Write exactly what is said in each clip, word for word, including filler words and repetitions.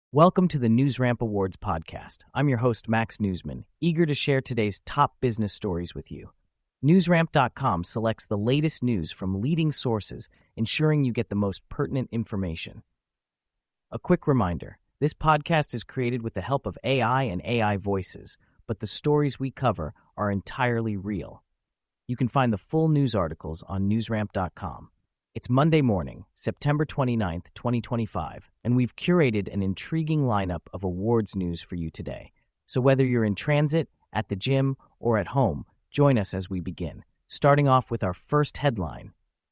Welcome to the NewsRamp Awards podcast. I'm your host, Max Newsman, eager to share today's top business stories with you. NewsRamp dot com selects the latest news from leading sources, ensuring you get the most pertinent information. A quick reminder, this podcast is created with the help of A I and A I voices, but the stories we cover are entirely real. You can find the full news articles on NewsRamp dot com. It's Monday morning, September twenty-ninth, twenty twenty-five, and we've curated an intriguing lineup of awards news for you today. So whether you're in transit, at the gym, or at home, join us as we begin, starting off with our first headline.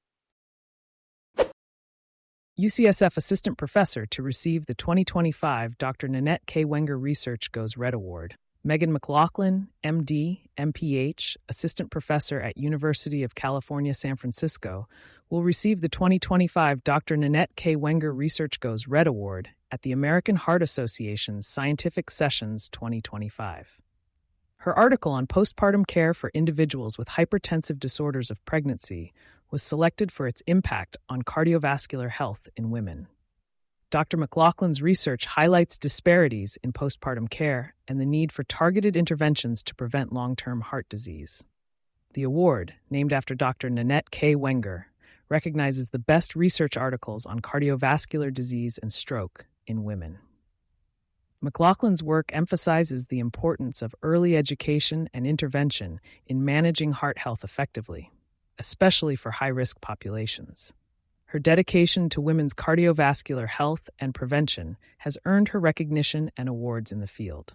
U C S F Assistant Professor to receive the twenty twenty-five Doctor Nanette K. Wenger Research Goes Red Award. Megan McLaughlin, M D, M P H, Assistant Professor at University of California, San Francisco, will receive the twenty twenty-five Doctor Nanette K. Wenger Research Goes Red Award at the American Heart Association's Scientific Sessions twenty twenty-five. Her article on postpartum care for individuals with hypertensive disorders of pregnancy was selected for its impact on cardiovascular health in women. Doctor McLaughlin's research highlights disparities in postpartum care and the need for targeted interventions to prevent long-term heart disease. The award, named after Doctor Nanette K. Wenger, recognizes the best research articles on cardiovascular disease and stroke in women. McLaughlin's work emphasizes the importance of early education and intervention in managing heart health effectively, especially for high-risk populations. Her dedication to women's cardiovascular health and prevention has earned her recognition and awards in the field.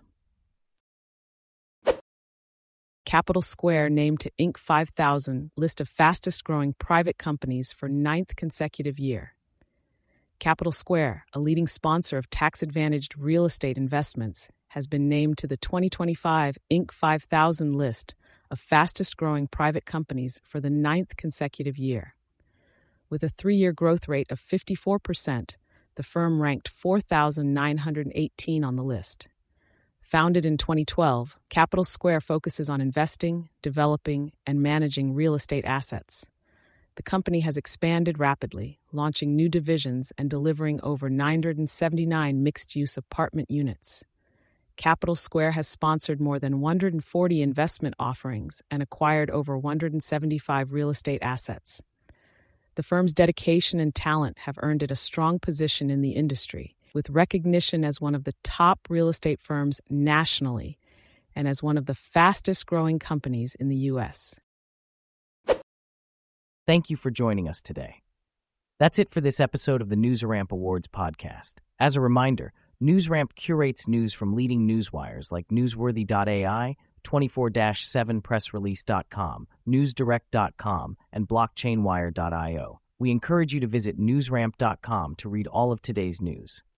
Capital Square named to Inc five thousand list of fastest-growing private companies for ninth consecutive year. Capital Square, a leading sponsor of tax-advantaged real estate investments, has been named to the twenty twenty-five Inc five thousand list of fastest-growing private companies for the ninth consecutive year. With a three-year growth rate of fifty-four percent, the firm ranked four thousand nine hundred eighteen on the list. Founded in twenty twelve, Capital Square focuses on investing, developing, and managing real estate assets. The company has expanded rapidly, launching new divisions and delivering over nine hundred seventy-nine mixed-use apartment units. Capital Square has sponsored more than one hundred forty investment offerings and acquired over one hundred seventy-five real estate assets. The firm's dedication and talent have earned it a strong position in the industry, with recognition as one of the top real estate firms nationally and as one of the fastest-growing companies in the U S. Thank you for joining us today. That's it for this episode of the NewsRamp Awards podcast. As a reminder, NewsRamp curates news from leading newswires like Newsworthy dot A I, twenty-four seven press release dot com, newsdirect dot com, and blockchain wire dot io. We encourage you to visit newsramp dot com to read all of today's news.